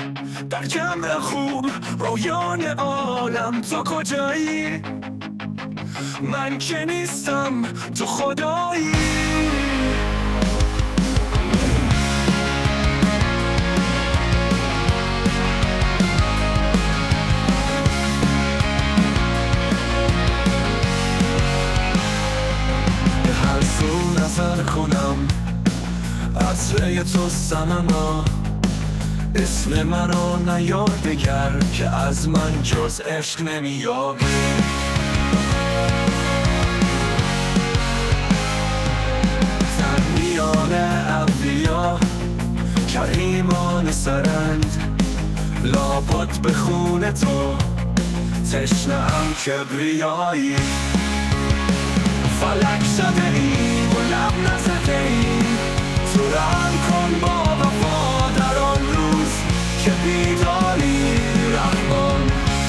در جمع خوب رویان عالم تو کجایی؟ من که نیستم تو خدایی. به هر سو نظر کنم عطره تو صنما، اسم منو نیار دگر که از من جز عشق نمیابی. در میان اولیا کریمان سرند، لابد به خون تو تشنه‌ام کبریایی. فلک شده ای و لب نزده ای، تو رنگ کن با وفا در آن روز که بیداری رحمان.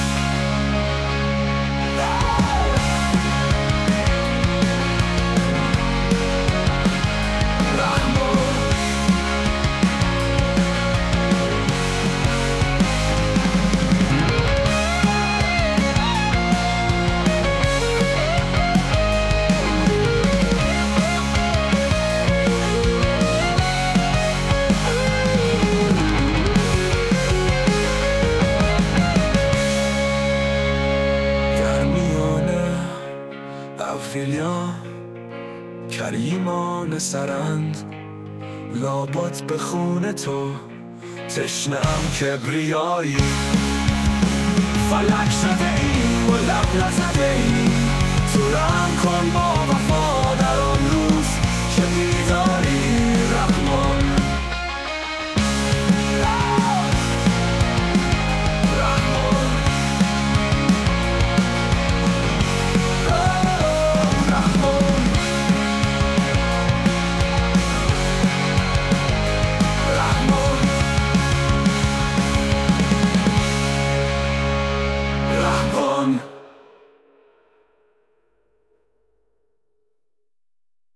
اولیا کریمان سرند، لابد به خون تو تشنه‌ام کبریایی. فلک شده ای و لب نزده ای، تو رحم کن با وفا